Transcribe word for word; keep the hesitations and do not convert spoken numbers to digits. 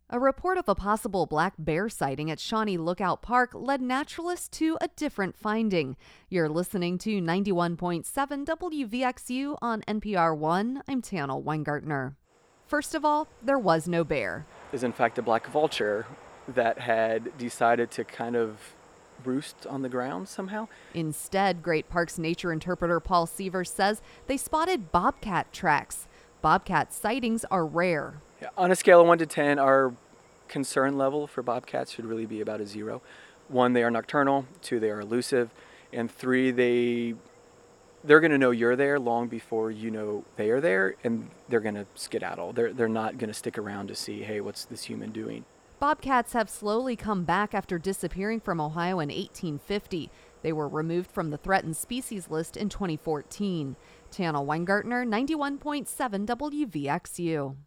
A report of a possible black bear sighting at Shawnee Lookout Park led naturalists to a different finding. You're listening to ninety-one point seven W V X U on N P R one. I'm Tana Weingartner. First of all, there was no bear. Is in fact a black vulture that had decided to kind of roost on the ground somehow. Instead, Great Parks nature interpreter Paul Sievers says they spotted bobcat tracks. Bobcat sightings are rare. Yeah, on a scale of one to ten, our concern level for bobcats should really be about a zero. One, they are nocturnal. Two, they are elusive. And three, they they're going to know you're there long before you know they are there, and they're going to skedaddle. They're they're not going to stick around to see, hey, what's this human doing? Bobcats have slowly come back after disappearing from Ohio in eighteen fifty. They were removed from the threatened species list in twenty fourteen. Tana Weingartner, ninety-one point seven W V X U.